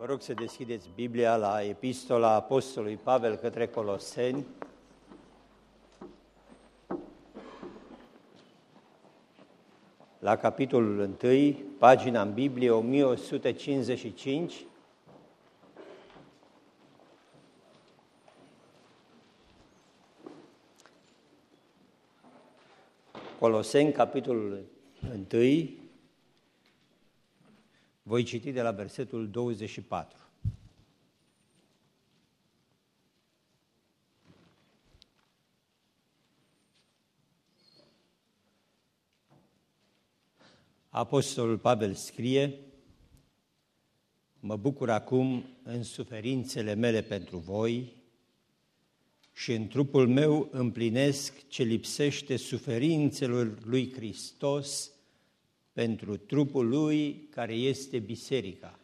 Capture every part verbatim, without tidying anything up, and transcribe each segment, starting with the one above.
Vă rog să deschideți Biblia la Epistola Apostolului Pavel către Coloseni. La capitolul unu, pagina în Biblie o mie o sută cincizeci și cinci. Coloseni, capitolul unu, voi citi de la versetul douăzeci și patru. Apostolul Pavel scrie: mă bucur acum în suferințele mele pentru voi și în trupul meu împlinesc ce lipsește suferințelor lui Hristos pentru trupul lui care este biserica.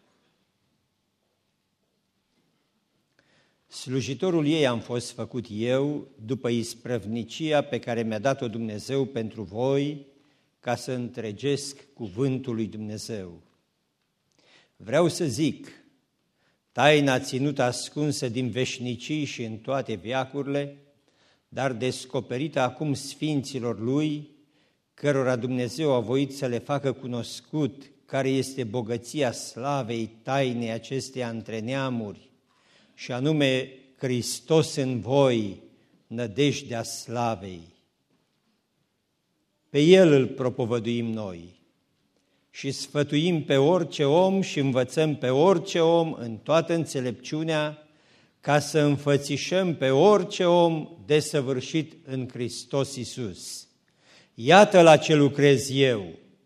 Slujitorul ei am fost făcut eu după isprăvnicia pe care mi-a dat-o Dumnezeu pentru voi, ca să întregesc cuvântul lui Dumnezeu. Vreau să zic, taina ținută ascunsă din veșnicii și în toate veacurile, dar descoperită acum sfinților lui, cărora Dumnezeu a voit să le facă cunoscut care este bogăția slavei tainei acesteia între neamuri, și anume Hristos în voi, nădejdea slavei. Pe El îl propovăduim noi și sfătuim pe orice om și învățăm pe orice om în toată înțelepciunea, ca să înfățișăm pe orice om desăvârșit în Hristos Iisus. Iată la ce lucrez eu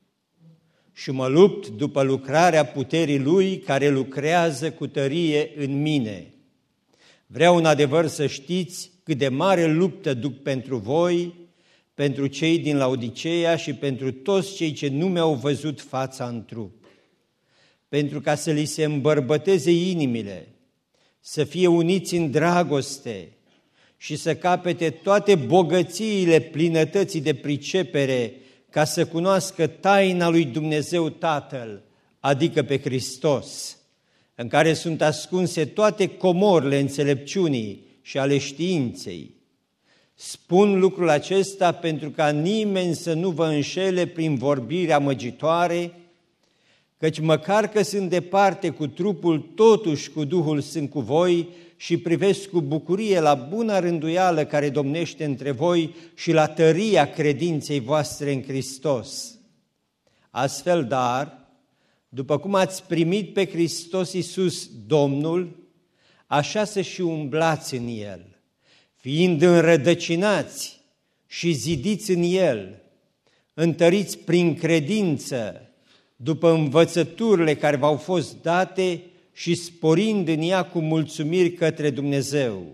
și mă lupt după lucrarea puterii Lui care lucrează cu tărie în mine. Vreau în adevăr să știți cât de mare luptă duc pentru voi, pentru cei din Laodiceea și pentru toți cei ce nu mi-au văzut fața în trup, pentru ca să li se îmbărbăteze inimile, să fie uniți în dragoste și să capete toate bogățiile plinătății de pricepere, ca să cunoască taina lui Dumnezeu Tatăl, adică pe Hristos, în care sunt ascunse toate comorile înțelepciunii și ale științei. Spun lucrul acesta pentru ca nimeni să nu vă înșele prin vorbiri amăgitoare, căci măcar că sunt departe cu trupul, totuși cu Duhul sunt cu voi și privesc cu bucurie la buna rânduială care domnește între voi și la tăria credinței voastre în Hristos. Astfel, dar, după cum ați primit pe Hristos Iisus Domnul, așa să și umblați în El, fiind înrădăcinați și zidiți în El, întăriți prin credință, după învățăturile care v-au fost date și sporind în ea cu mulțumiri către Dumnezeu.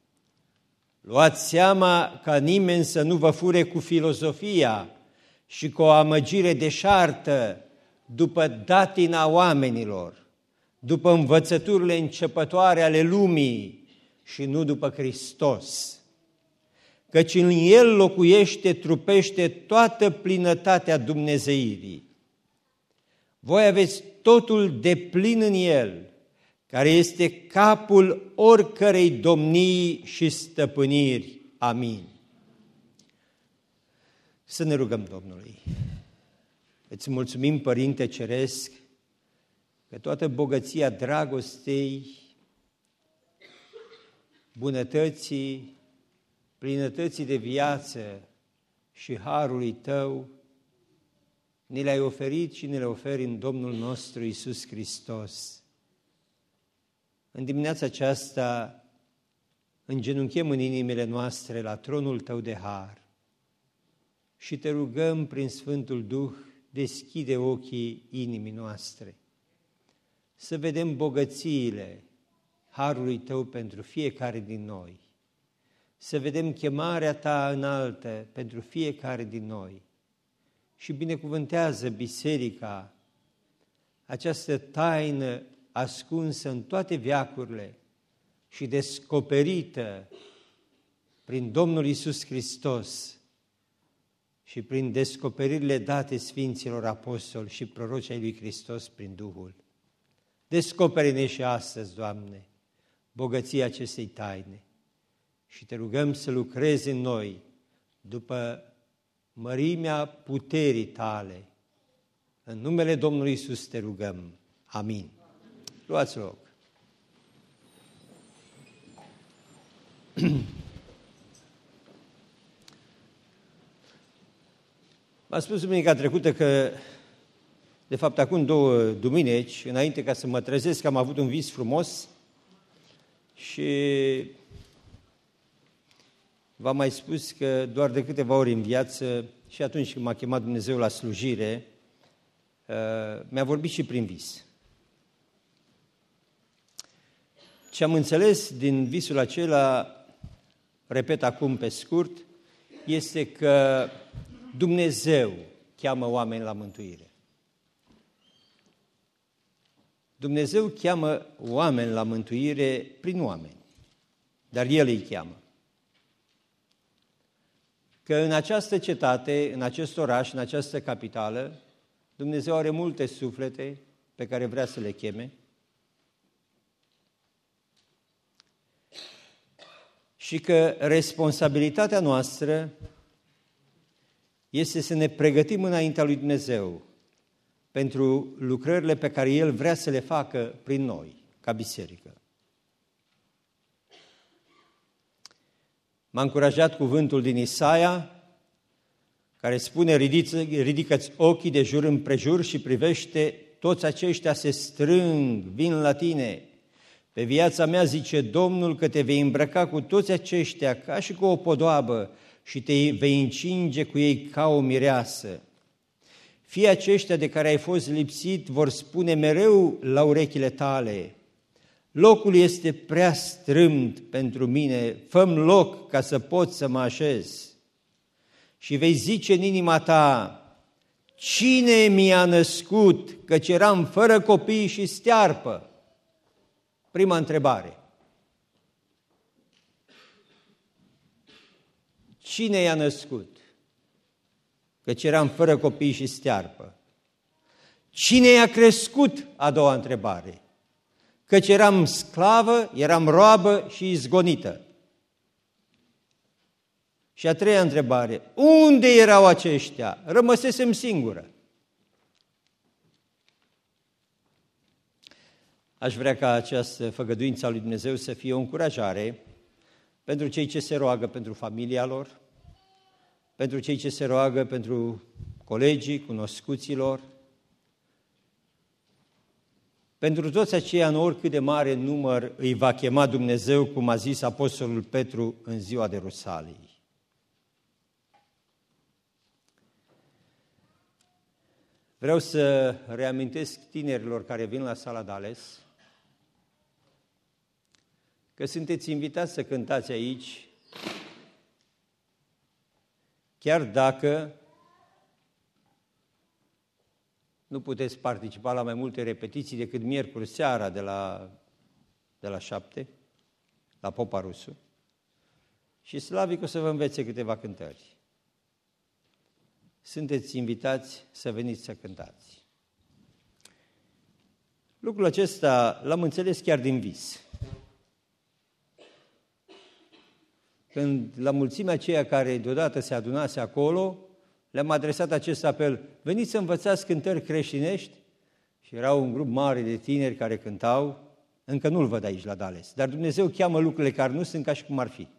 Luați seama ca nimeni să nu vă fure cu filozofia și cu o amăgire deșartă după datina oamenilor, după învățăturile începătoare ale lumii și nu după Hristos, căci în El locuiește, trupește toată plinătatea dumnezeirii. Voi aveți totul deplin în El, care este capul oricărei domnii și stăpâniri. Amin. Să ne rugăm Domnului. Îți mulțumim, Părinte Ceresc, că toată bogăția dragostei, bunătății, plinătății de viață și harului Tău ni le-ai oferit și ne le oferi în Domnul nostru Iisus Hristos. În dimineața aceasta îngenunchem în inimile noastre la tronul Tău de har și Te rugăm prin Sfântul Duh, deschide ochii inimii noastre, să vedem bogățiile harului Tău pentru fiecare din noi, să vedem chemarea Ta înaltă pentru fiecare din noi și binecuvântează biserica, această taină ascunsă în toate veacurile și descoperită prin Domnul Iisus Hristos și prin descoperirile date Sfinților Apostoli și proroci ai lui Hristos prin Duhul. Descoperi-ne și astăzi, Doamne, bogăția acestei taine și Te rugăm să lucrezi în noi după mărimea puterii Tale. În numele Domnului Iisus Te rugăm. Amin. Luați loc. M-a spus duminica trecută că, de fapt, acum două duminici, înainte ca să mă trezesc, am avut un vis frumos și v-am mai spus că doar de câteva ori în viață, și atunci când m-a chemat Dumnezeu la slujire, mi-a vorbit și prin vis. Ce am înțeles din visul acela, repet acum pe scurt, este că Dumnezeu cheamă oameni la mântuire. Dumnezeu cheamă oameni la mântuire prin oameni, dar El îi cheamă. Că în această cetate, în acest oraș, în această capitală, Dumnezeu are multe suflete pe care vrea să le cheme și că responsabilitatea noastră este să ne pregătim înaintea lui Dumnezeu pentru lucrările pe care El vrea să le facă prin noi, ca biserică. M-a încurajat cuvântul din Isaia, care spune, ridică-ți ochii de jur împrejur și privește, toți aceștia se strâng, vin la tine. Pe viața mea, zice Domnul, că te vei îmbrăca cu toți aceștia ca și cu o podoabă și te vei încinge cu ei ca o mireasă. Fii aceștia de care ai fost lipsit vor spune mereu la urechile tale, locul este prea strâmt pentru mine, fă-mi loc ca să pot să mă așez. Și vei zice în inima ta, cine mi-a născut, căci eram fără copii și stearpă? Prima întrebare. Cine i-a născut? Căci eram fără copii și stearpă. Cine i-a crescut? A doua întrebare. Căci eram sclavă, eram roabă și izgonită. Și a treia întrebare. Unde erau aceștia? Rămăsesem singură. Aș vrea ca această făgăduință a lui Dumnezeu să fie o încurajare pentru cei ce se roagă pentru familia lor, pentru cei ce se roagă pentru colegii, cunoscuților, pentru toți aceia în oricât de mare număr îi va chema Dumnezeu, cum a zis Apostolul Petru în ziua de Rusalii. Vreau să reamintesc tinerilor care vin la sala Dales că sunteți invitați să cântați aici, chiar dacă nu puteți participa la mai multe repetiții decât miercuri seara de la, de la șapte, la Popa Rusu, și Slavic o să vă învețe câteva cântări. Sunteți invitați să veniți să cântați. Lucrul acesta l-am înțeles chiar din vis. Când la mulțimea aceea care deodată se adunase acolo, le-am adresat acest apel, veniți să învățați cântări creștinești? Și era un grup mare de tineri care cântau, încă nu-l văd aici la Dales, dar Dumnezeu cheamă lucrurile care nu sunt ca și cum ar fi.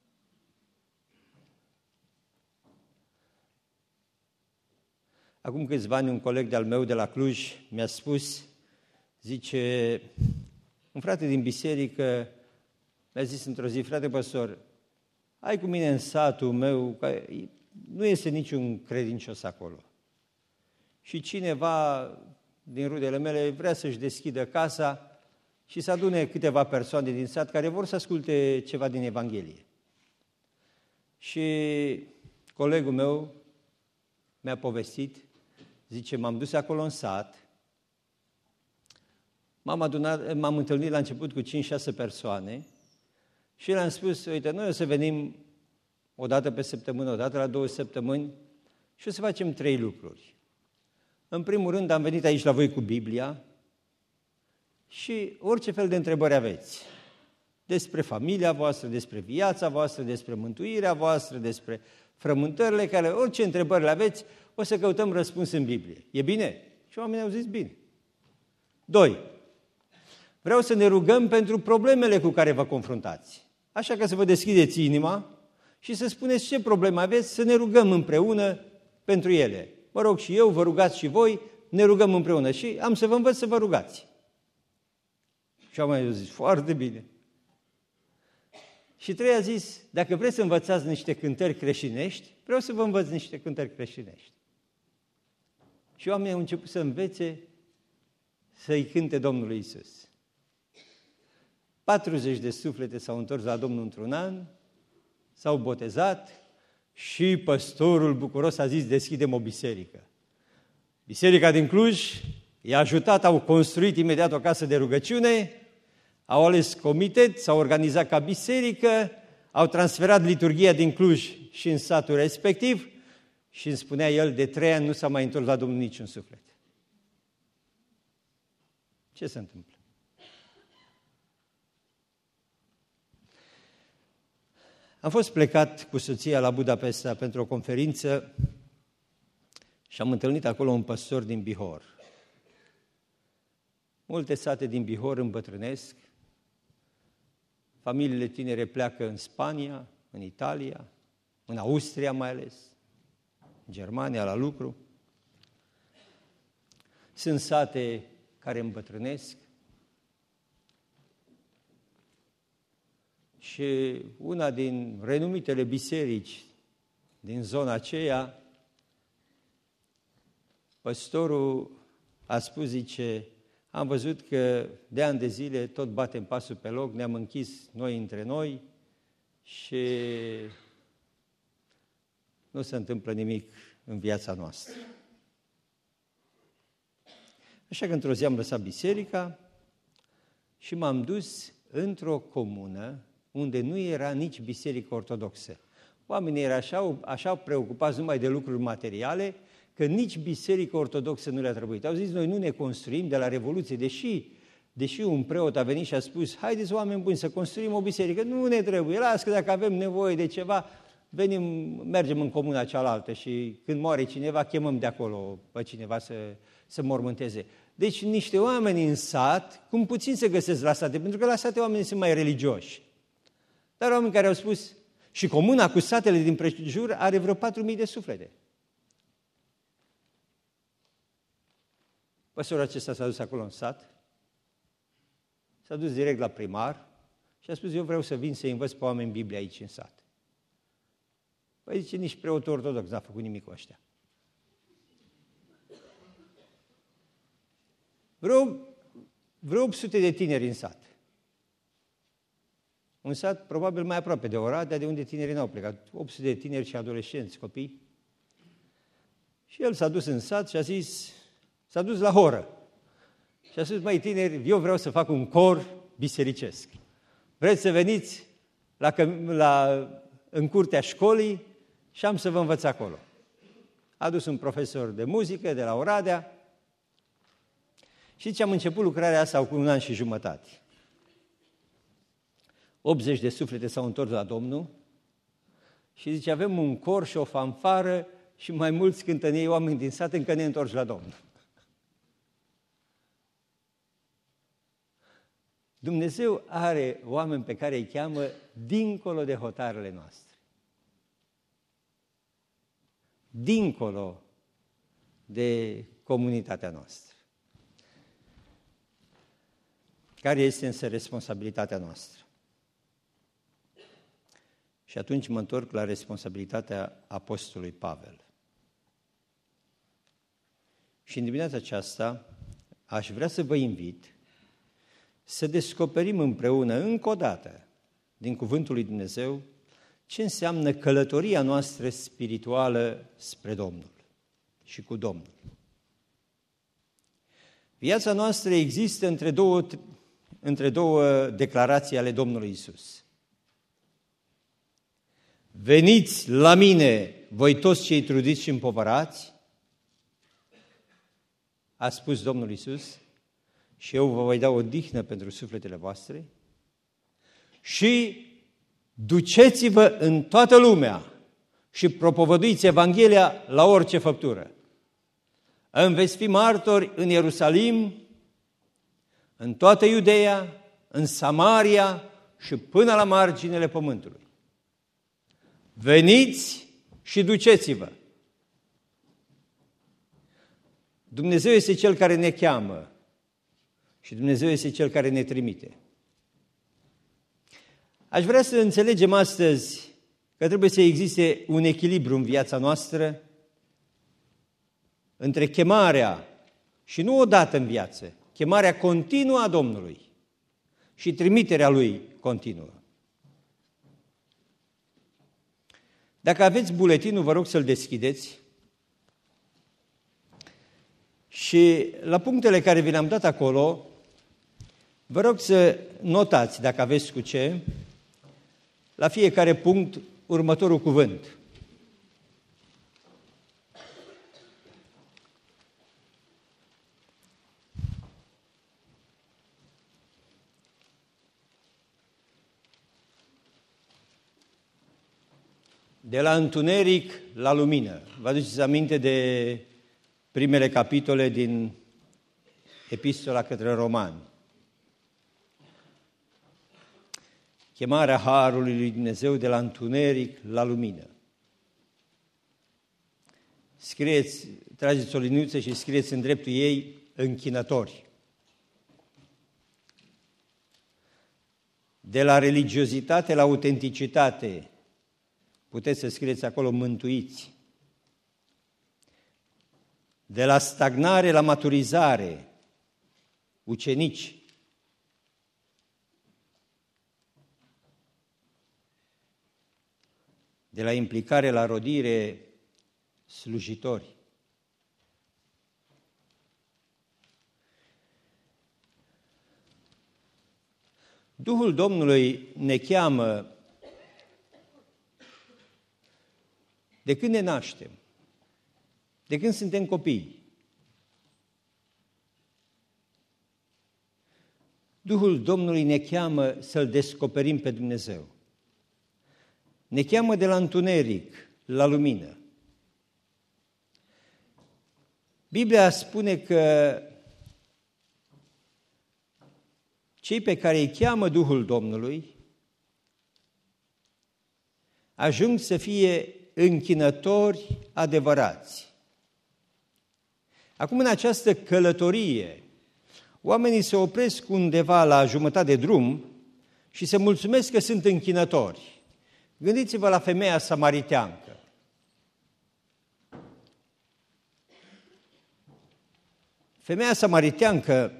Acum câțiva ani un coleg de-al meu de la Cluj mi-a spus, zice, un frate din biserică mi-a zis într-o zi, frate păstor, hai cu mine în satul meu, că nu este niciun credincios acolo. Și cineva din rudele mele vrea să-și deschidă casa și să adune câteva persoane din sat care vor să asculte ceva din Evanghelie. Și colegul meu mi-a povestit, zice, m-am dus acolo în sat, m-am, adunat, m-am întâlnit la început cu cinci șase persoane și le-am spus, uite, noi o să venim o dată pe săptămână, o dată la două săptămâni și o să facem trei lucruri. În primul rând, am venit aici la voi cu Biblia și orice fel de întrebări aveți. Despre familia voastră, despre viața voastră, despre mântuirea voastră, despre frământările care, orice întrebări le aveți, o să căutăm răspuns în Biblie. E bine? Și oamenii au zis bine. Doi. Vreau să ne rugăm pentru problemele cu care vă confruntați. Așa că să vă deschideți inima și să spuneți ce probleme aveți, să ne rugăm împreună pentru ele. Mă rog și eu, vă rugați și voi, ne rugăm împreună. Și am să vă învăț să vă rugați. Și oamenii au zis, foarte bine. Și trei a zis, dacă vreți să învățați niște cântări creștinești, vreau să vă învăț niște cântări creștinești. Și oamenii au început să învețe să-i cânte Domnului Iisus. patruzeci de suflete s-au întors la Domnul într-un an, s-au botezat și păstorul bucuros a zis, deschidem o biserică. Biserica din Cluj i-a ajutat, au construit imediat o casă de rugăciune, au ales comitet, s-au organizat ca biserică, au transferat liturghia din Cluj și în satul respectiv și îmi spunea el, de trei ani nu s-a mai întors la Domnul niciun suflet. Ce se întâmplă? Am fost plecat cu soția la Budapesta pentru o conferință și am întâlnit acolo un păstor din Bihor. Multe sate din Bihor îmbătrânesc, familiile tinere pleacă în Spania, în Italia, în Austria mai ales, în Germania la lucru. Sunt sate care îmbătrânesc și una din renumitele biserici din zona aceea, păstorul a spus, zice, am văzut că de ani de zile tot batem pasul pe loc, ne-am închis noi între noi și nu se întâmplă nimic în viața noastră. Așa că într-o zi am lăsat biserica și m-am dus într-o comună unde nu era nici biserică ortodoxă. Oamenii erau așa, așa preocupați numai de lucruri materiale, că nici biserică ortodoxă nu le-a trebuit. Au zis, noi nu ne construim de la Revoluție, deși, deși un preot a venit și a spus, haideți oameni buni să construim o biserică, nu ne trebuie, las că dacă avem nevoie de ceva, venim, mergem în comuna cealaltă și când moare cineva, chemăm de acolo pe cineva să, să mormânteze. Deci niște oameni în sat, cum puțin se găsesc la sate, pentru că la sate oamenii sunt mai religioși. Dar oameni care au spus, și comuna cu satele din prejur are vreo patru mii de suflete. Păstorul acesta s-a dus acolo în sat, s-a dus direct la primar și a spus, eu vreau să vin să învăț pe oameni Biblia aici în sat. Păi zice, nici preotul ortodox n-a făcut nimic cu ăștia. Vreo, vreo opt sute de tineri în sat. Un sat probabil mai aproape de Oradea, de unde tinerii n-au plecat. opt sute de tineri și adolescenți, copii. Și el s-a dus în sat și a zis, s-a dus la horă. Și a spus, măi tineri, eu vreau să fac un cor bisericesc. Vreți să veniți la, la, în curtea școlii și am să vă învăț acolo. A adus un profesor de muzică de la Oradea și ce am început lucrarea asta cu un an și jumătate. optzeci de suflete s-au întors la Domnul și zice, avem un cor și o fanfară și mai mulți cântănii oameni din sat încă ne întorci la Domnul. Dumnezeu are oameni pe care îi cheamă dincolo de hotarele noastre. Dincolo de comunitatea noastră. Care este însă responsabilitatea noastră? Și atunci mă întorc la responsabilitatea apostolului Pavel. Și în dimineața aceasta aș vrea să vă invit să descoperim împreună, încă o dată, din Cuvântul lui Dumnezeu, ce înseamnă călătoria noastră spirituală spre Domnul și cu Domnul. Viața noastră există între două, între două declarații ale Domnului Iisus. Veniți la mine, voi toți cei trudiți și împovărați, a spus Domnul Iisus, și eu vă voi da odihnă pentru sufletele voastre și duceți-vă în toată lumea și propovăduiți Evanghelia la orice făptură. Îmi veți fi martori în Ierusalim, în toată Iudeea, în Samaria și până la marginile pământului. Veniți și duceți-vă. Dumnezeu este Cel care ne cheamă și Dumnezeu este Cel care ne trimite. Aș vrea să înțelegem astăzi că trebuie să existe un echilibru în viața noastră între chemarea, și nu odată în viață, chemarea continuă a Domnului și trimiterea Lui continuă. Dacă aveți buletinul, vă rog să-l deschideți și la punctele care vi le-am dat acolo, vă rog să notați, dacă aveți cu ce, la fiecare punct următorul cuvânt. De la întuneric la lumină. Vă aduceți aminte de primele capitole din Epistola către Romani. Chemarea Harului lui Dumnezeu de la întuneric la lumină. Scrieți, trageți o liniuță și scrieți în dreptul ei închinători. De la religiozitate la autenticitate, puteți să scrieți acolo mântuiți. De la stagnare la maturizare, ucenici. De la implicare la rodire, slujitori. Duhul Domnului ne cheamă de când ne naștem, de când suntem copii. Duhul Domnului ne cheamă să-L descoperim pe Dumnezeu. Ne cheamă de la întuneric la lumină. Biblia spune că cei pe care îi cheamă Duhul Domnului ajung să fie închinători adevărați. Acum, în această călătorie, oamenii se opresc undeva la jumătate de drum și se mulțumesc că sunt închinători. Gândiți-vă la femeia samariteancă. Femeia samariteancă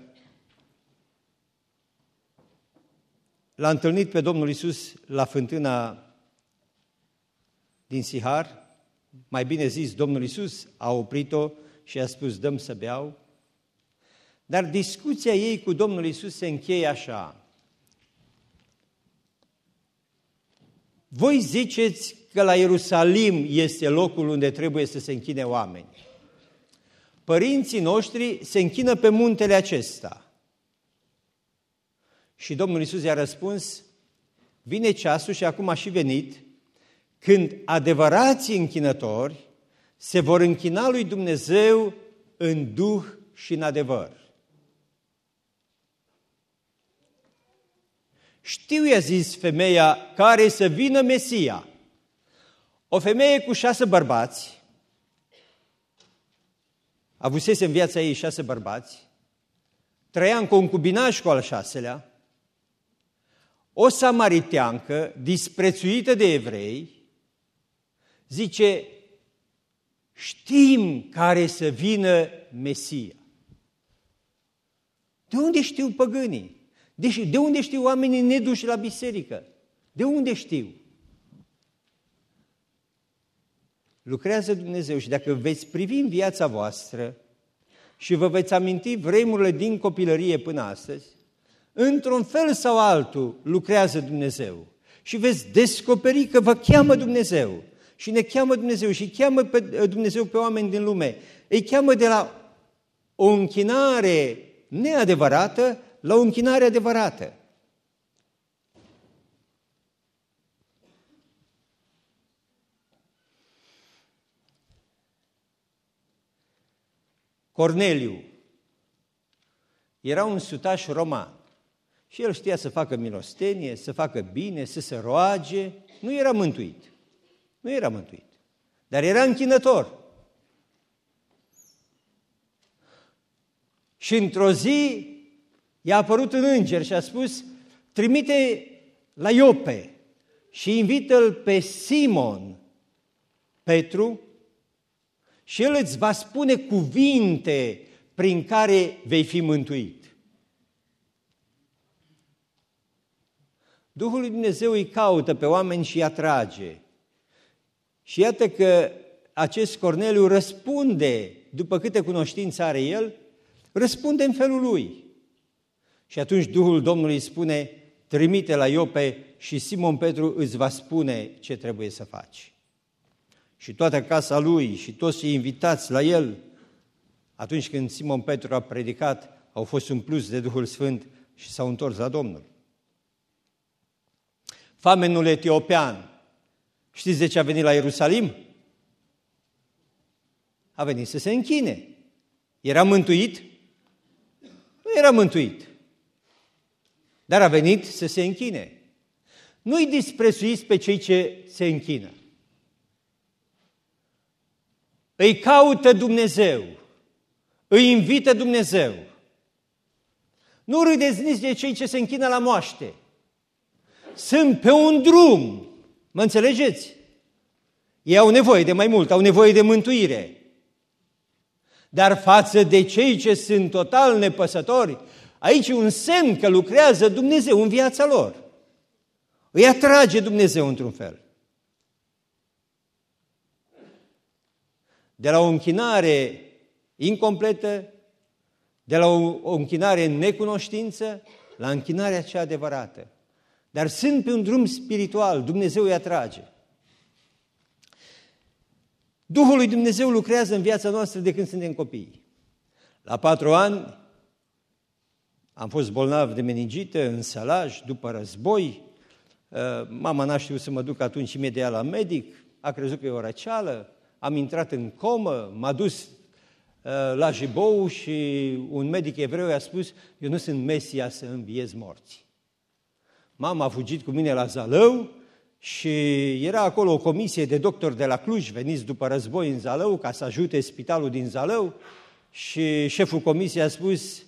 l-a întâlnit pe Domnul Iisus la fântâna din Sihar, mai bine zis, Domnul Iisus a oprit-o și a spus, dă-mi să beau. Dar discuția ei cu Domnul Iisus se încheie așa. Voi ziceți că la Ierusalim este locul unde trebuie să se închine oameni. Părinții noștri se închină pe muntele acesta. Și Domnul Iisus i-a răspuns, vine ceasul și acum a și venit, când adevărații închinători se vor închina lui Dumnezeu în duh și în adevăr. Știu, i-a zis femeia, care să vină Mesia. O femeie cu șase bărbați, avusese în viața ei șase bărbați, trăia în concubinaj cu al șaselea, o samariteancă disprețuită de evrei, zice, știm care să vină Mesia. De unde știu păgânii? De, de unde știu oamenii neduși la biserică? De unde știu? Lucrează Dumnezeu și dacă veți privi în viața voastră și vă veți aminti vremurile din copilărie până astăzi, într-un fel sau altul lucrează Dumnezeu și veți descoperi că vă cheamă Dumnezeu și ne cheamă Dumnezeu și cheamă pe Dumnezeu pe oameni din lume. Îi cheamă de la o închinare neadevărată la o închinare adevărată. Corneliu era un sutaș roman și el știa să facă milostenie, să facă bine, să se roage. Nu era mântuit. Nu era mântuit. Dar era închinător. Și într-o zi i-a apărut un înger și a spus: trimite la Iope și invită-l pe Simon Petru și el îți va spune cuvinte prin care vei fi mântuit. Duhul lui Dumnezeu îi caută pe oameni și îi atrage. Și iată că acest Corneliu răspunde, după câte cunoștințe are el, răspunde în felul lui. Și atunci Duhul Domnului îi spune: trimite la Iope și Simon Petru îți va spune ce trebuie să faci. Și toată casa lui și toți cei invitați la el, atunci când Simon Petru a predicat, au fost umpluți de Duhul Sfânt și s-au întors la Domnul. Famenul etiopian, știți de ce a venit la Ierusalim? A venit să se închine. Era mântuit? Nu era mântuit. Dar a venit să se închine. Nu-i disprețuiți pe cei ce se închină. Îi caută Dumnezeu, îi invită Dumnezeu. Nu râdeți nici de cei ce se închină la moaște. Sunt pe un drum, mă înțelegeți? Ei au nevoie de mai mult, au nevoie de mântuire. Dar față de cei ce sunt total nepăsători, aici e un semn că lucrează Dumnezeu în viața lor. Îi atrage Dumnezeu într-un fel. De la o închinare incompletă, de la o, o închinare în necunoștință, la închinarea cea adevărată. Dar sunt pe un drum spiritual, Dumnezeu îi atrage. Duhul lui Dumnezeu lucrează în viața noastră de când suntem copii. La patru ani am fost bolnav de meningită în Sălaj, după război. Mama n-a știut să mă duc atunci imediat la medic, a crezut că e o răceală, am intrat în comă, m-a dus la Jibou și un medic evreu i-a spus: eu nu sunt Mesia să înviez morții. Mama a fugit cu mine la Zalău și era acolo o comisie de doctori de la Cluj, veniți după război în Zalău ca să ajute spitalul din Zalău, și șeful comisiei a spus: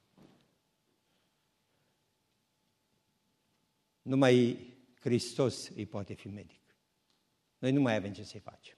numai Hristos îi poate fi medic. Noi nu mai avem ce să-i facem.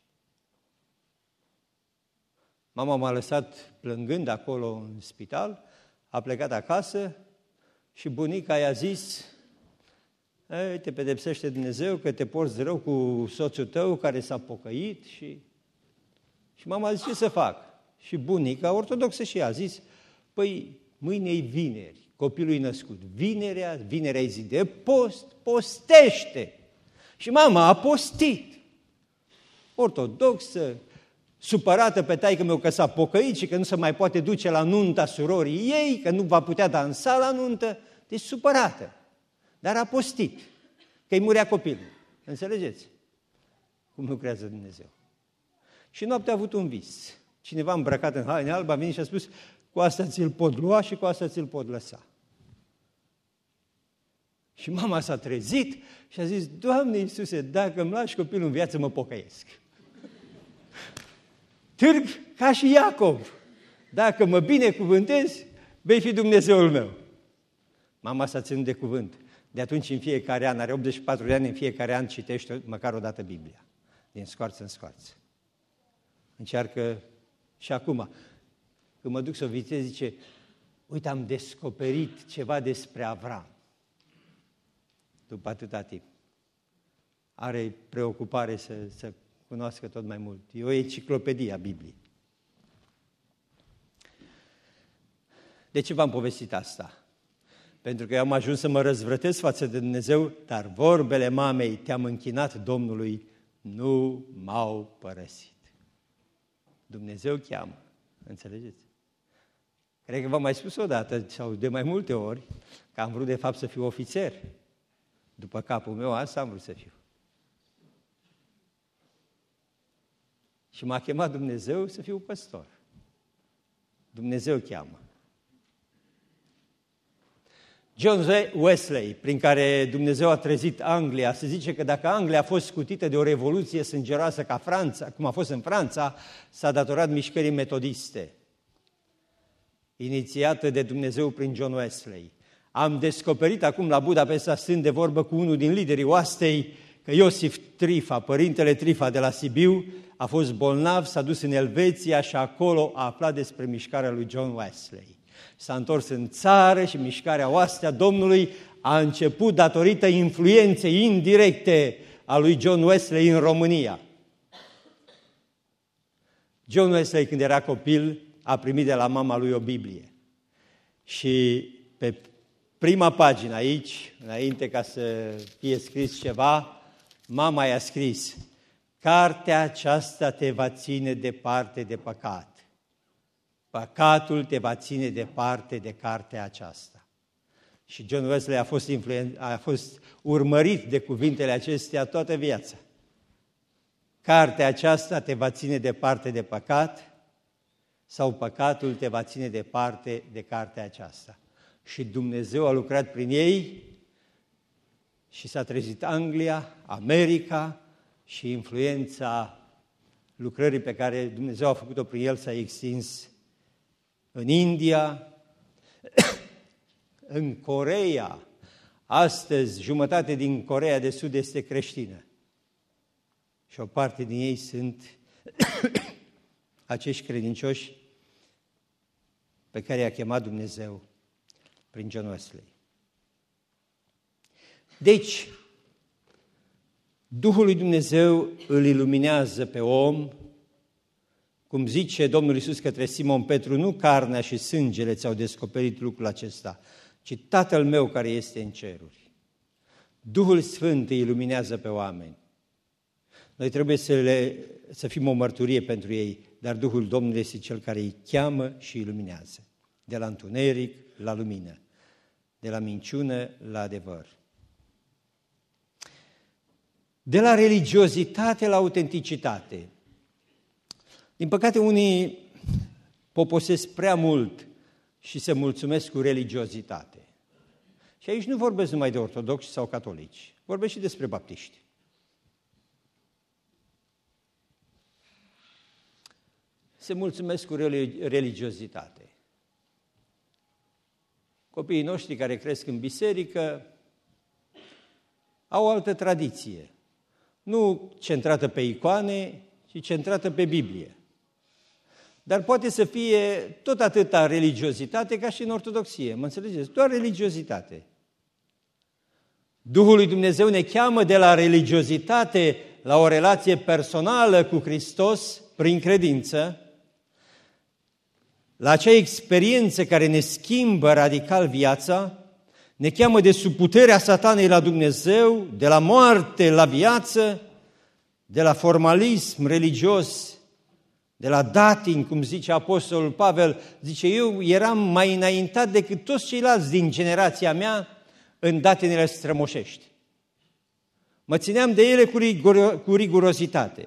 Mama m-a lăsat plângând acolo în spital, a plecat acasă și bunica i-a zis: ei, te pedepsește Dumnezeu că te porți rău cu soțul tău care s-a pocăit. Și, și mama a zis: ce să fac? Și bunica ortodoxă și ea a zis: păi mâine-i vineri, copilul e născut. Vinerea, vinerea e zi de post, postește. Și mama a postit. Ortodoxă, supărată pe taică-meu că s-a pocăit și că nu se mai poate duce la nunta surorii ei, că nu va putea dansa la nuntă, deci supărată. Dar a postit, că îi murea copilul. Înțelegeți? Cum lucrează Dumnezeu. Și noaptea a avut un vis. Cineva îmbrăcat în haine albe a venit și a spus: cu asta ți-l pot lua și cu asta ți-l pot lăsa. Și mama s-a trezit și a zis: Doamne Iisuse, dacă îmi lași copilul în viață, mă pocăiesc. Târg ca și Iacov. Dacă mă binecuvântezi, vei fi Dumnezeul meu. Mama s-a ținut de cuvânt. De atunci, în fiecare an, are optzeci și patru de ani, în fiecare an citește măcar o dată Biblia. Din scoarță în scoarță. Încearcă și acum. Când mă duc să o vizitez, zice: uite, am descoperit ceva despre Avram. După atâta timp. Are preocupare să, să cunoască tot mai mult. E o enciclopedie a Bibliei. De ce v-am povestit asta? Pentru că eu am ajuns să mă răzvrătesc față de Dumnezeu, dar vorbele mamei: te-am închinat Domnului, nu m-au părăsit. Dumnezeu cheamă, înțelegeți? Cred că v-am mai spus odată sau de mai multe ori că am vrut de fapt să fiu ofițer. După capul meu asta am vrut să fiu. Și m-a chemat Dumnezeu să fiu păstor. Dumnezeu cheamă. John Wesley, prin care Dumnezeu a trezit Anglia, se zice că dacă Anglia a fost scutită de o revoluție sângeroasă ca Franța, cum a fost în Franța, s-a datorat mișcării metodiste, inițiată de Dumnezeu prin John Wesley. Am descoperit acum la Budapesta, stând de vorbă cu unul din liderii oastei, că Iosif Trifa, părintele Trifa de la Sibiu, a fost bolnav, s-a dus în Elveția și acolo a aflat despre mișcarea lui John Wesley. S-a întors în țară și mișcarea oastea Domnului a început datorită influenței indirecte a lui John Wesley în România. John Wesley, când era copil, a primit de la mama lui o Biblie. Și pe prima pagină aici, înainte ca să fie scris ceva, mama i-a scris: cartea aceasta te va ține departe de păcat. Păcatul te va ține departe de cartea aceasta. Și John Wesley a fost, influen- a fost urmărit de cuvintele acestea toată viața. Cartea aceasta te va ține departe de păcat sau păcatul te va ține departe de cartea aceasta. Și Dumnezeu a lucrat prin ei și s-a trezit Anglia, America și influența lucrării pe care Dumnezeu a făcut-o prin el s-a extins în India, în Coreea. Astăzi, jumătate din Coreea de Sud este creștină. Și o parte din ei sunt acești credincioși pe care i-a chemat Dumnezeu prin John Wesley. Deci, Duhul lui Dumnezeu îl iluminează pe om, cum zice Domnul Iisus către Simon Petru: nu carnea și sângele ți-au descoperit lucrul acesta, ci Tatăl meu care este în ceruri. Duhul Sfânt îi iluminează pe oameni. Noi trebuie să, le, să fim o mărturie pentru ei, dar Duhul Domnului este Cel care îi cheamă și iluminează. De la întuneric la lumină, de la minciună la adevăr. De la religiozitate la autenticitate. Din păcate, unii poposesc prea mult și se mulțumesc cu religiozitate. Și aici nu vorbesc numai de ortodoxi sau catolici, vorbesc și despre baptiști. Se mulțumesc cu religiozitate. Copiii noștri care cresc în biserică au o altă tradiție, nu centrată pe icoane, ci centrată pe Biblie. Dar poate să fie tot atâta religiozitate ca și în ortodoxie, mă înțelegeți? Doar religiozitate. Duhul lui Dumnezeu ne cheamă de la religiozitate la o relație personală cu Hristos prin credință, la acea experiență care ne schimbă radical viața, ne cheamă de sub puterea satanei la Dumnezeu, de la moarte la viață, de la formalism religios, de la datin, cum zice Apostolul Pavel, zice: eu eram mai înaintat decât toți ceilalți din generația mea în datinele strămoșești. Mă țineam de ele cu, riguro- cu rigurozitate.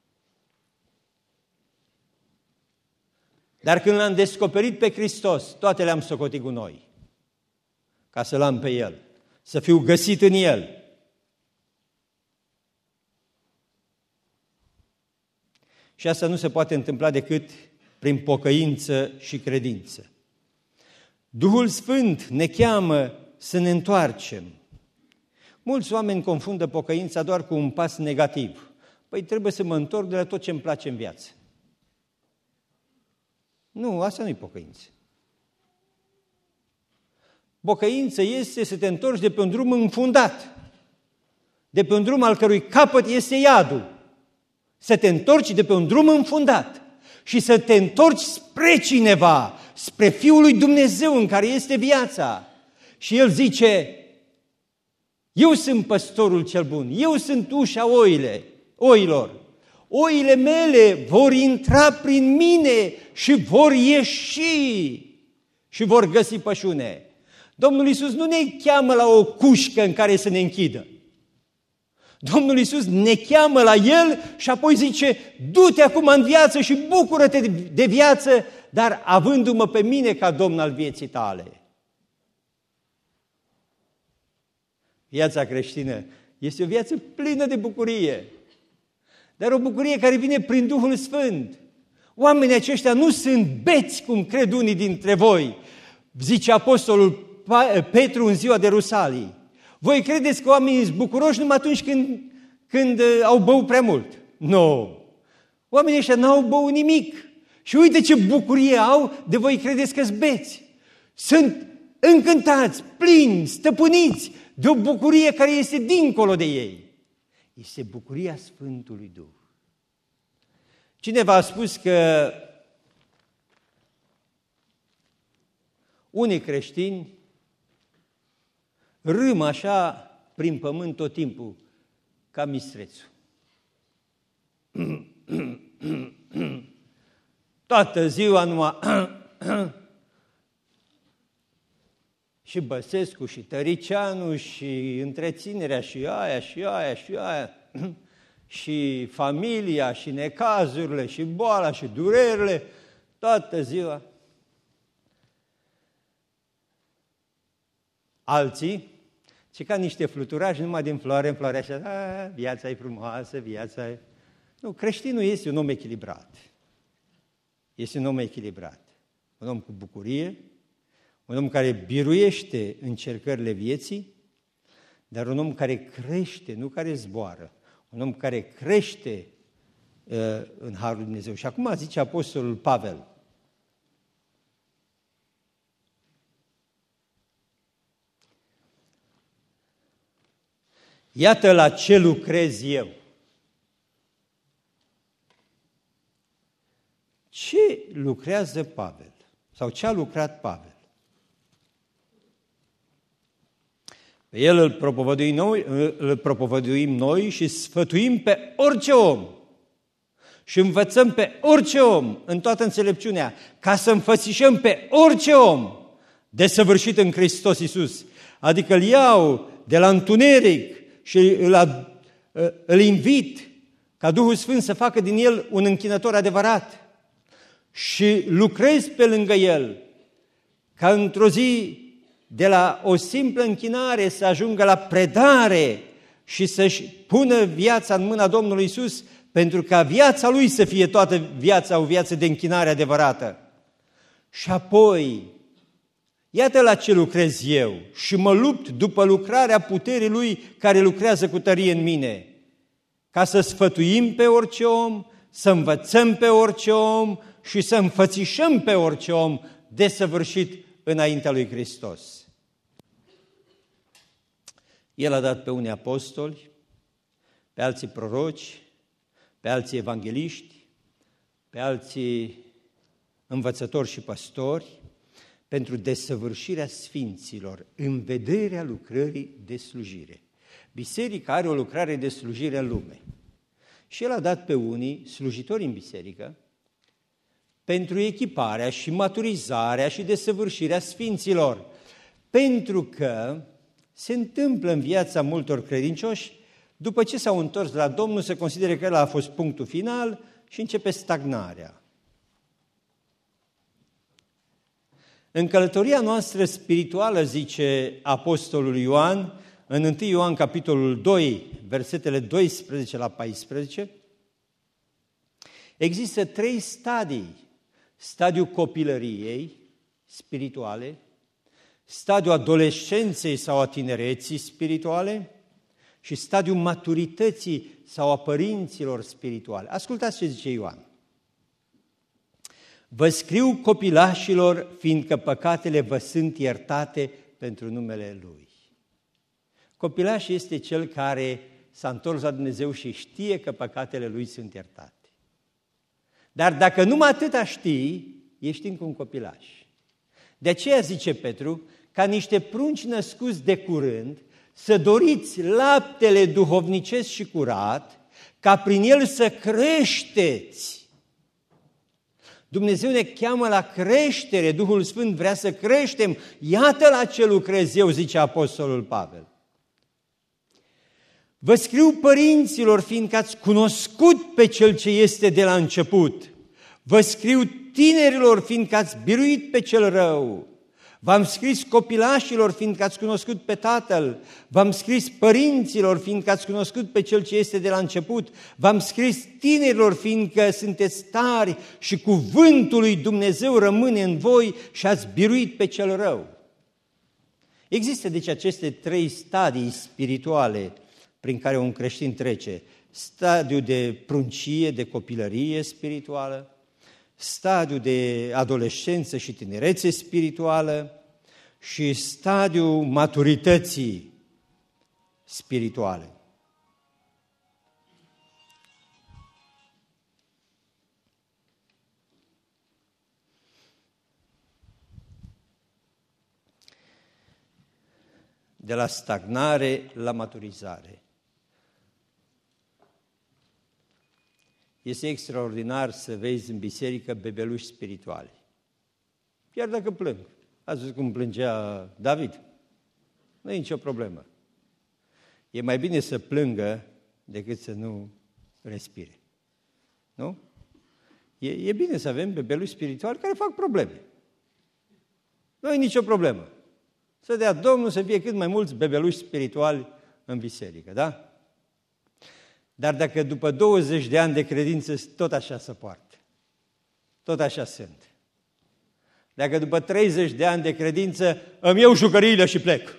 Dar când l-am descoperit pe Hristos, toate le-am socotit cu noi, ca să-L am pe El, să fiu găsit în El. Și asta nu se poate întâmpla decât prin pocăință și credință. Duhul Sfânt ne cheamă să ne întoarcem. Mulți oameni confundă pocăința doar cu un pas negativ. Păi trebuie să mă întorc de la tot ce îmi place în viață. Nu, asta nu-i pocăință. Pocăință este să te întorci de pe un drum înfundat, de pe un drum al cărui capăt este iadul. Să te întorci de pe un drum înfundat și să te întorci spre cineva, spre Fiul lui Dumnezeu în care este viața. Și El zice: eu sunt păstorul cel bun, eu sunt ușa oile, oilor. Oile mele vor intra prin mine și vor ieși și vor găsi pășune. Domnul Iisus nu ne cheamă la o cușcă în care să ne închidă. Domnul Iisus ne cheamă la El și apoi zice, du-te acum în viață și bucură-te de viață, dar avându-mă pe mine ca Domn al vieții tale. Viața creștină este o viață plină de bucurie, dar o bucurie care vine prin Duhul Sfânt. Oamenii aceștia nu sunt beți, cum cred unii dintre voi, zice apostolul Petru în ziua de Rusalii. Voi credeți că oamenii sunt bucuroși numai atunci când, când au băut prea mult? Nu. No. Oamenii ăștia n-au băut nimic. Și uite ce bucurie au, de voi credeți că-s beți. Sunt încântați, plini, stăpâniți de o bucurie care este dincolo de ei. Este bucuria Sfântului Duh. Cineva a spus că unii creștini râm așa prin pământ tot timpul, ca mistrețul. Toată ziua numai și Băsescu, și Tăricianu, și întreținerea, și aia, și aia, și aia, și familia, și necazurile, și boala, și durerile, toată ziua. Alții, ci ca niște fluturași, numai din floare în floare, așa, a, viața e frumoasă, viața e... Nu, creștinul este un om echilibrat. Este un om echilibrat. Un om cu bucurie, un om care biruiește încercările vieții, dar un om care crește, nu care zboară. Un om care crește uh, în Harul lui Dumnezeu. Și acum zice apostolul Pavel, iată la ce lucrez eu. Ce lucrează Pavel? Sau ce a lucrat Pavel? El îl propovăduim noi, îl propovăduim noi și sfătuim pe orice om și învățăm pe orice om în toată înțelepciunea, ca să înfățișăm pe orice om desăvârșit în Hristos Iisus. Adică îl iau de la întuneric și îl, îl invit ca Duhul Sfânt să facă din el un închinător adevărat și lucrez pe lângă el ca într-o zi de la o simplă închinare să ajungă la predare și să-și pună viața în mâna Domnului Iisus, pentru ca viața lui să fie toată viața o viață de închinare adevărată. Și apoi, iată la ce lucrez eu și mă lupt după lucrarea puterii lui care lucrează cu tărie în mine, ca să sfătuim pe orice om, să învățăm pe orice om și să înfățișăm pe orice om desăvârșit înaintea lui Hristos. El a dat pe unii apostoli, pe alții proroci, pe alții evangeliști, pe alții învățători și păstori, pentru desăvârșirea sfinților, în vederea lucrării de slujire. Biserica are o lucrare de slujire în lume. Și el a dat pe unii slujitori în biserică, pentru echiparea și maturizarea și desăvârșirea sfinților. Pentru că se întâmplă în viața multor credincioși, după ce s-au întors la Domnul, se consideră că ăla a fost punctul final și începe stagnarea. În călătoria noastră spirituală, zice apostolul Ioan, în întâi Ioan, capitolul doi, versetele doisprezece la paisprezece, există trei stadii. Stadiul copilăriei spirituale, stadiul adolescenței sau a tinereții spirituale și stadiul maturității sau a părinților spirituale. Ascultați ce zice Ioan. Vă scriu copilașilor, fiindcă păcatele vă sunt iertate pentru numele Lui. Copilaș este cel care s-a întors la Dumnezeu și știe că păcatele lui sunt iertate. Dar dacă numai atâta știi, ești încă un copilaș. De aceea zice Petru, ca niște prunci născuți de curând, să doriți laptele duhovnicesc și curat, ca prin el să creșteți. Dumnezeu ne cheamă la creștere, Duhul Sfânt vrea să creștem. Iată la ce lucrez eu, zice Apostolul Pavel. Vă scriu părinților, fiindcă ați cunoscut pe Cel ce este de la început. Vă scriu tinerilor, fiindcă ați biruit pe cel rău. V-am scris copilașilor, fiindcă ați cunoscut pe Tatăl. V-am scris părinților, fiindcă ați cunoscut pe Cel ce este de la început. V-am scris tinerilor, fiindcă sunteți tari și cuvântul lui Dumnezeu rămâne în voi și ați biruit pe cel rău. Există deci aceste trei stadii spirituale prin care un creștin trece. Stadiul de pruncie, de copilărie spirituală, stadiul de adolescență și tinerețe spirituală și stadiul maturității spirituale. De la stagnare la maturizare. Este extraordinar să vezi în biserică bebeluși spirituali. Chiar dacă plâng. Ați văzut cum plângea David? Nu e nicio problemă. E mai bine să plângă decât să nu respire. Nu? E, e bine să avem bebeluși spirituali care fac probleme. Nu e nicio problemă. Să dea Domnul să fie cât mai mulți bebeluși spirituali în biserică, da? Dar dacă după douăzeci de ani de credință tot așa se poartă, tot așa sunt. Dacă după treizeci de ani de credință îmi iau jucăriile și plec.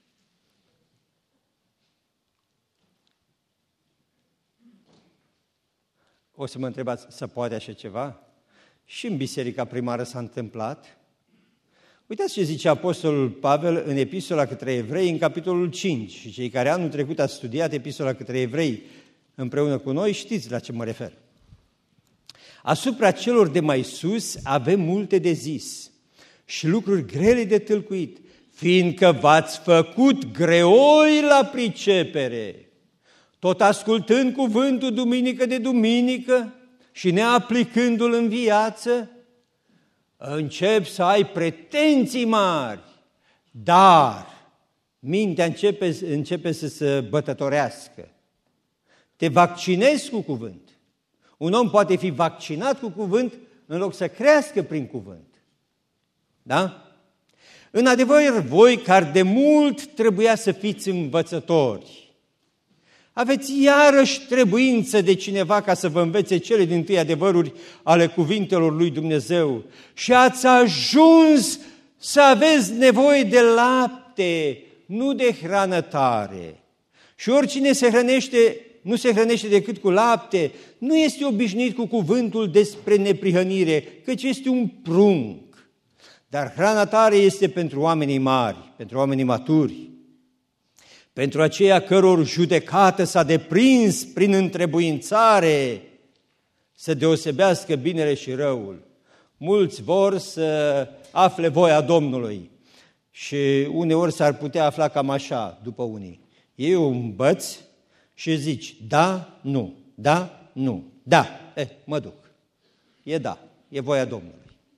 O să mă întrebați, se poate așa ceva? Și în biserica primară s-a întâmplat. Uitați ce zice Apostolul Pavel în Epistola către Evrei, în capitolul cinci. Și cei care anul trecut ați studiat Epistola către Evrei împreună cu noi, știți la ce mă refer. Asupra celor de mai sus avem multe de zis și lucruri grele de tâlcuit, fiindcă v-ați făcut greoi la pricepere, tot ascultând cuvântul duminică de duminică și neaplicându-l în viață, încep să ai pretenții mari, dar mintea începe, începe să se bătătorească. Te vaccinezi cu cuvânt. Un om poate fi vaccinat cu cuvânt în loc să crească prin cuvânt. Da? În adevăr, voi care de mult trebuia să fiți învățători, aveți iarăși trebuință de cineva ca să vă învețe cele dintâi adevăruri ale cuvintelor lui Dumnezeu și ați ajuns să aveți nevoie de lapte, nu de hrană tare. Și oricine se hrănește, nu se hrănește decât cu lapte, nu este obișnuit cu cuvântul despre neprihănire, căci este un prunc. Dar hrana tare este pentru oamenii mari, pentru oamenii maturi, pentru aceia căror judecată s-a deprins prin întrebuințare să deosebească binele și răul. Mulți vor să afle voia Domnului și uneori s-ar putea afla cam așa, după unii. Ei o îmbăți și zici, da, nu, da, nu, da, eh, mă duc. E da, e voia Domnului.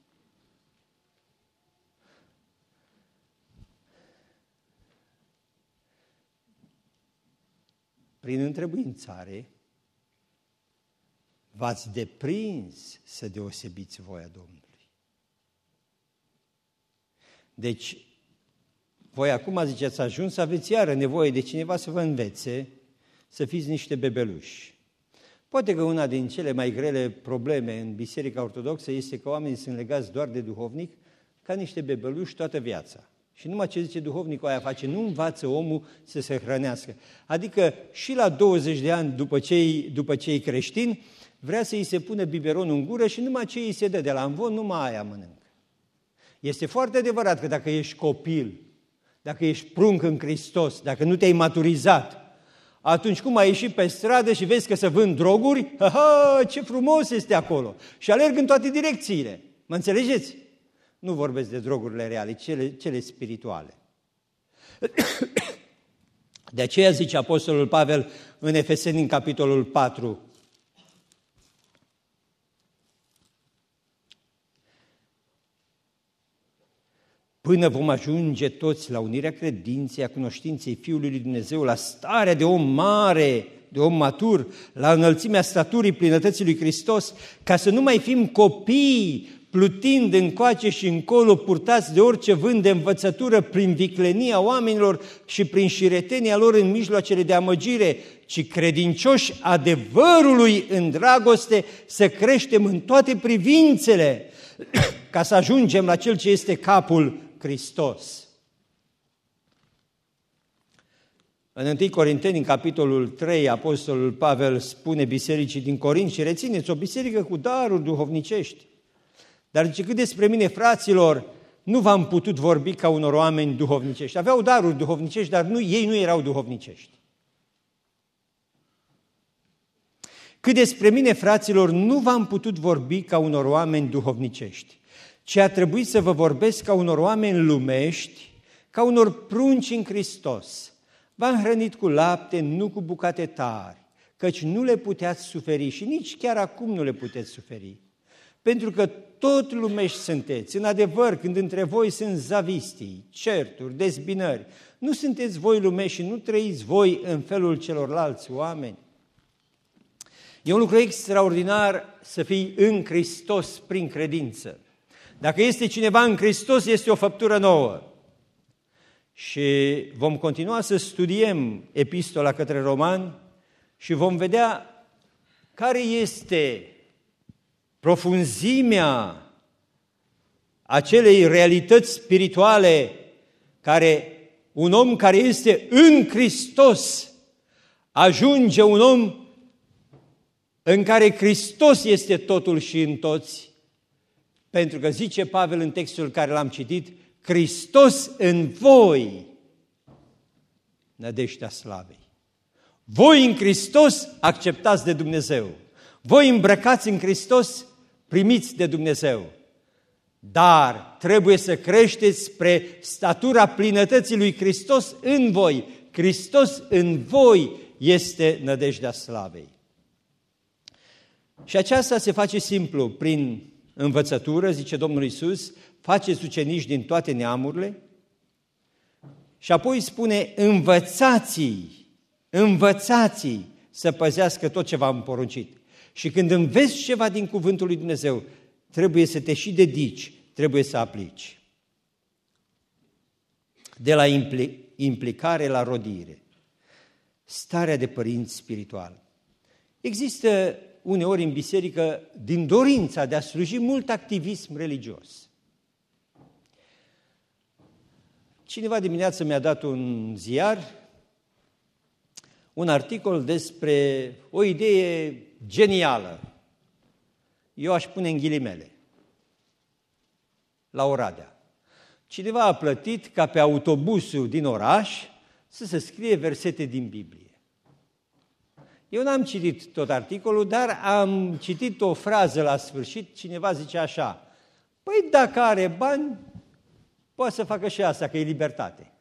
Prin întrebuințare v-ați deprins să deosebiți voia Domnului. Deci, voi acum, ziceți, ajuns să aveți iară nevoie de cineva să vă învețe să fiți niște bebeluși. Poate că una din cele mai grele probleme în Biserica Ortodoxă este că oamenii sunt legați doar de duhovnic ca niște bebeluși toată viața. Și numai ce zice duhovnicul aia face, nu învață omul să se hrănească. Adică și la douăzeci de ani după ce după cei creștini, vrea să îi se pună biberonul în gură și numai ce îi se dă de la amvon, numai aia mănâncă. Este foarte adevărat că dacă ești copil, dacă ești prunc în Hristos, dacă nu te-ai maturizat, atunci cum ai ieșit pe stradă și vezi că se vând droguri, ha, ce frumos este acolo! Și alerg în toate direcțiile. Mă înțelegeți? Nu vorbesc de drogurile reale, cele, cele spirituale. De aceea zice Apostolul Pavel în Efeseni, în capitolul patru, până vom ajunge toți la unirea credinței, a cunoștinței Fiului lui Dumnezeu, la starea de om mare, de om matur, la înălțimea staturii plinătății lui Hristos, ca să nu mai fim copii plutind încoace și încolo, purtați de orice vânt de învățătură prin viclenia oamenilor și prin șiretenia lor în mijloacele de amăgire, ci credincioși adevărului în dragoste, să creștem în toate privințele, ca să ajungem la Cel ce este capul, Hristos. În întâi Corinteni, în capitolul trei, apostolul Pavel spune bisericii din Corint: și rețineți, o biserică cu daruri duhovnicești. Dar zice, cât despre mine, fraților, nu v-am putut vorbi ca unor oameni duhovnicești. Aveau daruri duhovnicești, dar nu, ei nu erau duhovnicești. Cât despre mine, fraților, nu v-am putut vorbi ca unor oameni duhovnicești, ci a trebuit să vă vorbesc ca unor oameni lumești, ca unor prunci în Hristos. V-am hrănit cu lapte, nu cu bucate tari, căci nu le puteați suferi și nici chiar acum nu le puteți suferi. Pentru că tot lumești sunteți. În adevăr, când între voi sunt zavistii, certuri, dezbinări, nu sunteți voi lumești și nu trăiți voi în felul celorlalți oameni. E un lucru extraordinar să fii în Hristos prin credință. Dacă este cineva în Hristos, este o făptură nouă. Și vom continua să studiem epistola către Romani și vom vedea care este profunzimea acelei realități spirituale care un om care este în Hristos ajunge un om în care Hristos este totul și în toți, pentru că zice Pavel în textul care l-am citit, Hristos în voi, nădejdea slavei. Voi în Hristos acceptați de Dumnezeu. Voi îmbrăcați în Hristos, primiți de Dumnezeu. Dar trebuie să creșteți spre statura plinătății lui Hristos în voi. Hristos în voi este nădejdea slavei. Și aceasta se face simplu prin învățătură, zice Domnul Iisus, faceți ucenici din toate neamurile și apoi spune învățați-i, învățați-i să păzească tot ce v-am poruncit. Și când înveți ceva din cuvântul lui Dumnezeu, trebuie să te și dedici, trebuie să aplici. De la implicare la rodire, starea de părinți spiritual. Există uneori în biserică, din dorința de a sluji, mult activism religios. Cineva dimineață mi-a dat un ziar, un articol despre o idee genială. Eu aș pune în ghilimele. La Oradea. Cineva a plătit ca pe autobusul din oraș să se scrie versete din Biblie. Eu n-am citit tot articolul, dar am citit o frază la sfârșit, cineva zice așa: păi dacă are bani, poate să facă și asta, că e libertate.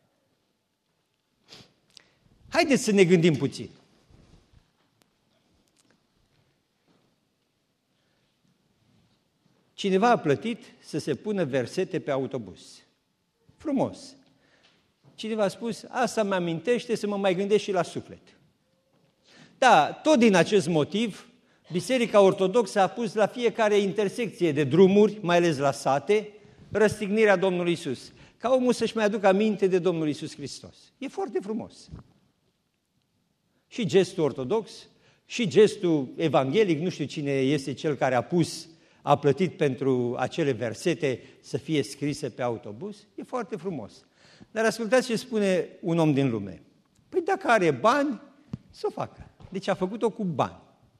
Haideți să ne gândim puțin. Cineva a plătit să se pună versete pe autobuz. Frumos. Cineva a spus, asta mă amintește să mă mai gândesc și la suflet. Da, tot din acest motiv, Biserica Ortodoxă a pus la fiecare intersecție de drumuri, mai ales la sate, răstignirea Domnului Iisus, ca omul să-și mai aducă aminte de Domnul Iisus Hristos. E foarte frumos. Și gestul ortodox, și gestul evanghelic, nu știu cine este cel care a pus, a plătit pentru acele versete să fie scrise pe autobuz, e foarte frumos. Dar ascultați ce spune un om din lume. Păi dacă are bani, să o facă. Deci a făcut-o cu bani.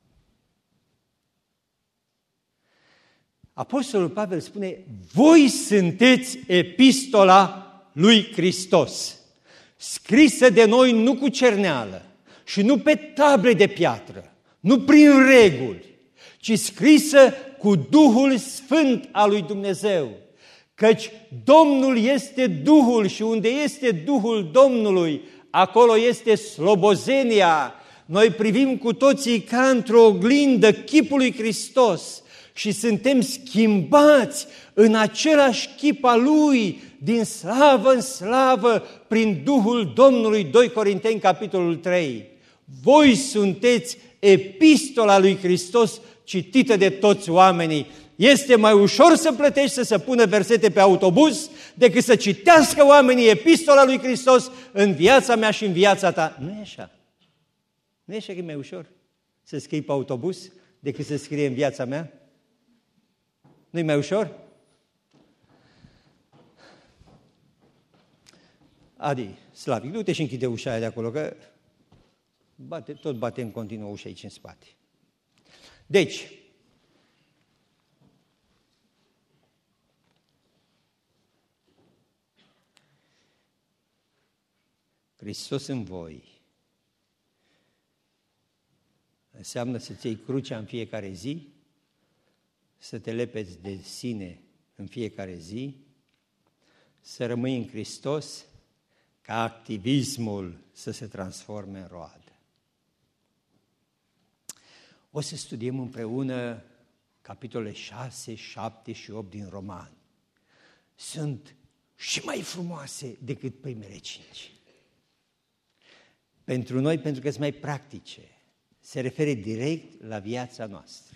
Apostolul Pavel spune, voi sunteți epistola lui Hristos, scrisă de noi nu cu cerneală și nu pe table de piatră, nu prin reguli, ci scrisă cu Duhul Sfânt al lui Dumnezeu. Căci Domnul este Duhul și unde este Duhul Domnului, acolo este slobozenia. Noi privim cu toții ca într-o oglindă chipul lui Hristos și suntem schimbați în același chip al Lui, din slavă în slavă, prin Duhul Domnului, doi Corinteni, capitolul trei. Voi sunteți epistola lui Hristos, citită de toți oamenii. Este mai ușor să plătești să se pună versete pe autobuz decât să citească oamenii epistola lui Hristos în viața mea și în viața ta. Nu e așa. Nu e așa că e mai ușor să scrii pe autobuz decât să scrie în viața mea? Nu e mai ușor? Adi, Slavic, du-te și închide ușa aia de acolo, că bate, tot bate în continuu ușa aici în spate. Deci, Hristos în voi înseamnă să-ți iei crucea în fiecare zi, să te lepeți de sine în fiecare zi, să rămâi în Hristos, ca activismul să se transforme în roadă. O să studiem împreună capitolele șase, șapte și opt din Romani. Sunt și mai frumoase decât primele cinci. Pentru noi, pentru că sunt mai practice, se referă direct la viața noastră.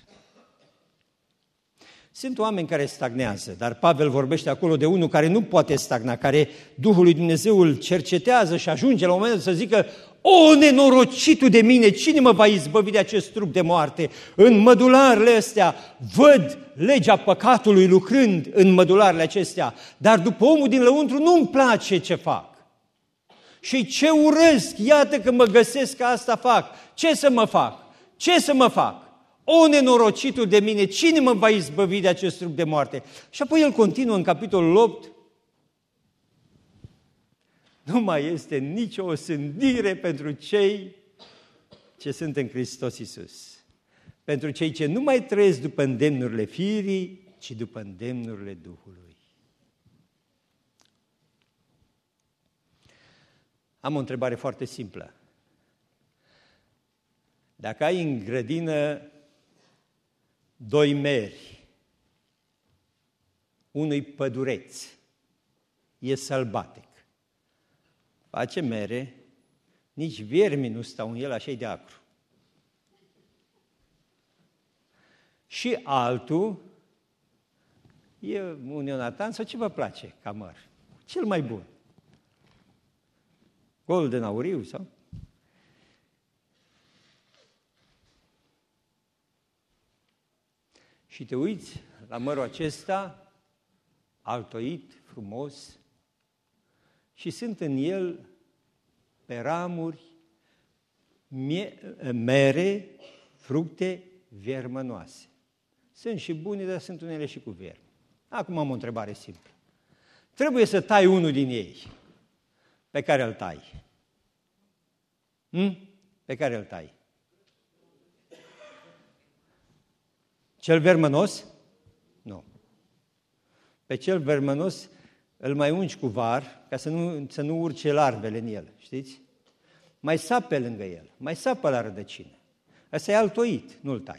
Sunt oameni care stagnează, dar Pavel vorbește acolo de unul care nu poate stagna, care Duhul lui Dumnezeu îl cercetează și ajunge la un moment să zică: o, nenorocitul de mine, cine mă va izbăvi de acest trup de moarte? În mădularele astea văd legea păcatului lucrând în mădularele acestea, dar după omul din lăuntru nu-mi place ce fac. Și ce urăsc, iată că mă găsesc că asta fac. Ce să mă fac? Ce să mă fac? O, nenorocitul de mine, cine mă va izbăvi de acest trup de moarte? Și apoi el continuă în capitolul opt. Nu mai este nicio osândire pentru cei ce sunt în Hristos Iisus. Pentru cei ce nu mai trăiesc după îndemnurile firii, ci după îndemnurile Duhului. Am o întrebare foarte simplă. Dacă ai în grădină doi meri, unui pădureț, e sălbatic, face mere, nici viermi nu stau în el, așa e de acru. Și altul e un Ionatan sau ce vă place ca măr? Cel mai bun. Golden auriu sau? Și te uiți la mărul acesta, altoit, frumos, și sunt în el pe ramuri mere, fructe vermănoase. Sunt și bune, dar sunt unele și cu vermi. Acum am o întrebare simplă. Trebuie să tai unul din ei. Pe care îl tai? Hm? Pe care îl tai? Cel vermănos? Nu. Pe cel vermănos îl mai ungi cu var, ca să nu, să nu urce larvele în el, știți? Mai sapă pe lângă el, mai sapă la rădăcină. Ăsta e altoit, nu-l tai.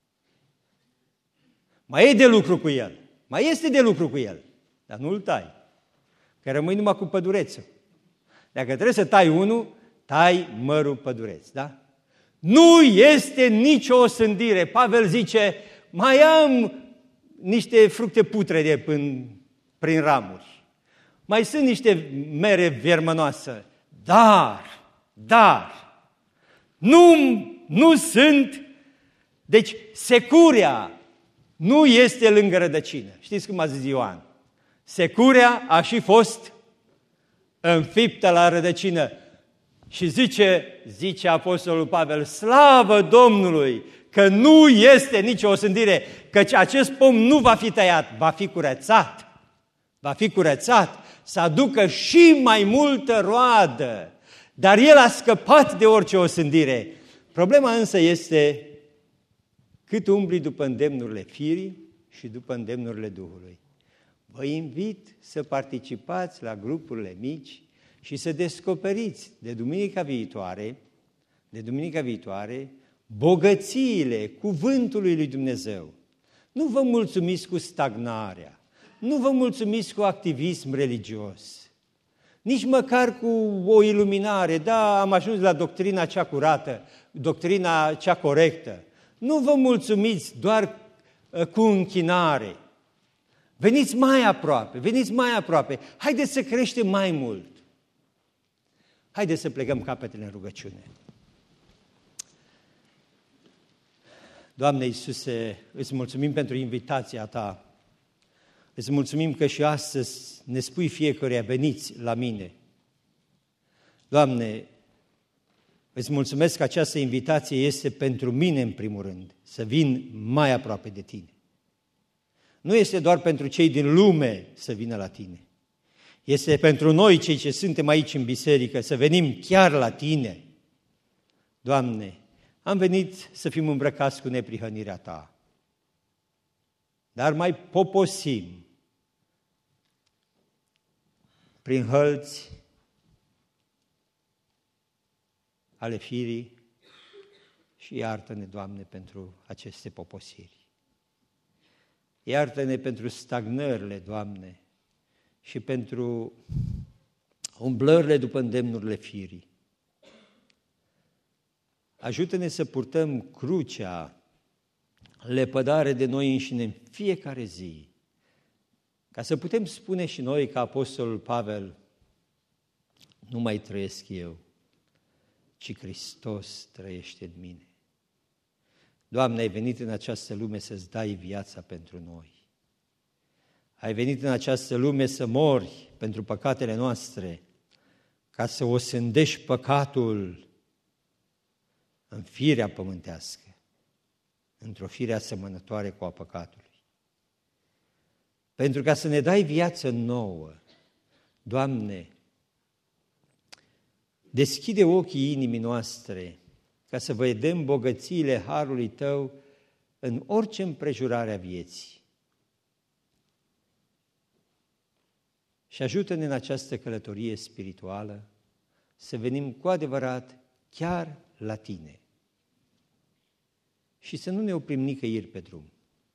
Mai e de lucru cu el, mai este de lucru cu el, dar nu-l tai, că rămâi numai cu pădurețul. Dacă trebuie să tai unul, tai mărul pădureț, da? Nu este nicio osândire. Pavel zice: mai am niște fructe putrede prin, prin ramuri, mai sunt niște mere vermănoase, dar, dar, nu, nu sunt, deci securea nu este lângă rădăcină. Știți cum a zis Ioan? Securea a și fost înfiptă la rădăcină. Și zice, zice apostolul Pavel: slavă Domnului că nu este nicio osândire, căci acest pom nu va fi tăiat, va fi curățat, va fi curățat, să aducă și mai multă roadă, dar el a scăpat de orice osândire. Problema însă este cât umbli după îndemnurile firii și după îndemnurile Duhului. Vă invit să participați la grupurile mici și să descoperiți de duminica viitoare, de duminica viitoare, bogățiile cuvântului lui Dumnezeu. Nu vă mulțumiți cu stagnarea, nu vă mulțumiți cu activism religios, nici măcar cu o iluminare. Da, am ajuns la doctrina cea curată, doctrina cea corectă. Nu vă mulțumiți doar cu închinare. Veniți mai aproape, veniți mai aproape. Haideți să creștem mai mult. Haideți să plecăm capetele în rugăciune. Doamne Iisuse, îți mulțumim pentru invitația Ta. Îți mulțumim că și astăzi ne spui fiecăruia, veniți la mine. Doamne, îți mulțumesc că această invitație este pentru mine în primul rând, să vin mai aproape de Tine. Nu este doar pentru cei din lume să vină la Tine. Este pentru noi, cei ce suntem aici în biserică, să venim chiar la Tine. Doamne, am venit să fim îmbrăcați cu neprihănirea Ta, dar mai poposim prin hălți ale firii și iartă-ne, Doamne, pentru aceste poposiri. Iartă-ne pentru stagnările, Doamne, și pentru umblările după îndemnurile firii. Ajută-ne să purtăm crucea, lepădare de noi înșine în fiecare zi, ca să putem spune și noi ca Apostolul Pavel, nu mai trăiesc eu, ci Hristos trăiește în mine. Doamne, ai venit în această lume să-ți dai viața pentru noi. Ai venit în această lume să mori pentru păcatele noastre, ca să osândești păcatul în firea pământească, într-o fire asemănătoare cu a păcatului. Pentru ca să ne dai viață nouă, Doamne, deschide ochii inimii noastre ca să vedem bogățiile harului Tău în orice împrejurare a vieții. Și ajută-ne în această călătorie spirituală să venim cu adevărat chiar la Tine și să nu ne oprim nicăieri pe drum.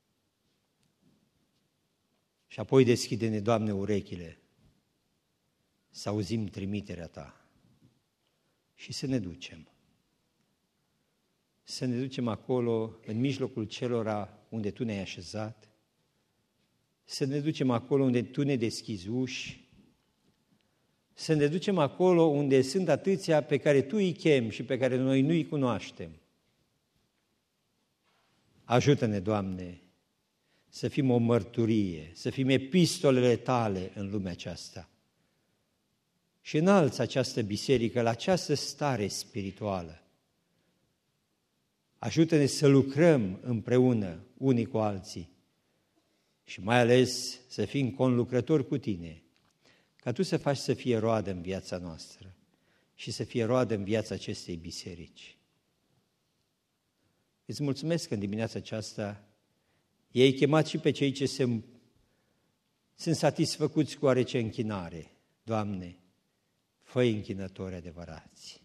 Și apoi deschide-ne, Doamne, urechile să auzim trimiterea Ta și să ne ducem. Să ne ducem acolo, în mijlocul celora unde Tu ne-ai așezat, să ne ducem acolo unde Tu ne deschizi uși, să ne ducem acolo unde sunt atâția pe care Tu îi chemi și pe care noi nu îi cunoaștem. Ajută-ne, Doamne, să fim o mărturie, să fim epistolele Tale în lumea aceasta. Și înalți această biserică la această stare spirituală. Ajută-ne să lucrăm împreună unii cu alții și mai ales să fim conlucrători cu Tine, ca Tu să faci să fie roadă în viața noastră și să fie roadă în viața acestei biserici. Îți mulțumesc că în dimineața aceasta i-ai chemat și pe cei ce se, sunt satisfăcuți cu oarece închinare. Doamne, fă-i închinători adevărați.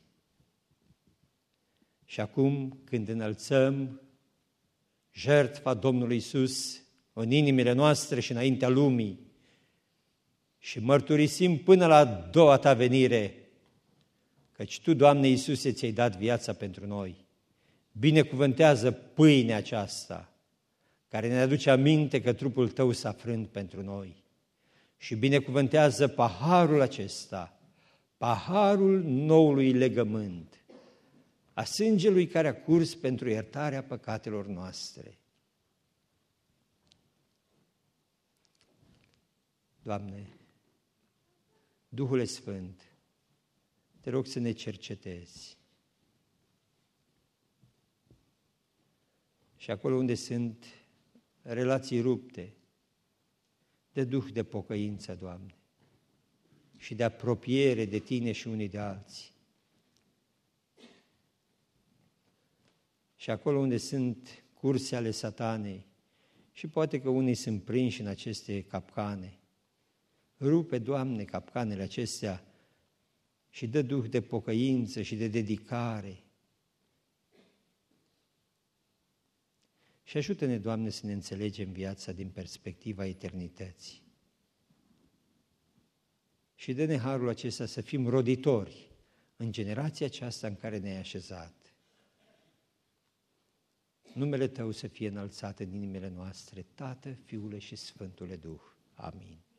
Și acum, când înălțăm jertfa Domnului Iisus în inimile noastre și înaintea lumii și mărturisim până la a doua Ta venire, căci Tu, Doamne Iisuse, ți-ai dat viața pentru noi, binecuvântează pâinea aceasta, care ne aduce aminte că trupul Tău s-a frânt pentru noi, și binecuvântează paharul acesta, paharul noului legământ, a sângelui care a curs pentru iertarea păcatelor noastre. Doamne, Duhule Sfânt, Te rog să ne cercetezi. Și acolo unde sunt relații rupte, de duh de pocăință, Doamne, și de apropiere de Tine și unii de alții. Și acolo unde sunt curse ale satanei, și poate că unii sunt prinși în aceste capcane, rupe, Doamne, capcanele acestea și dă duh de pocăință și de dedicare. Și ajută-ne, Doamne, să ne înțelegem viața din perspectiva eternității. Și dă-ne harul acesta să fim roditori în generația aceasta în care ne-ai așezat. Numele Tău să fie înălțat în inimile noastre, Tată, Fiule și Sfântule Duh. Amin.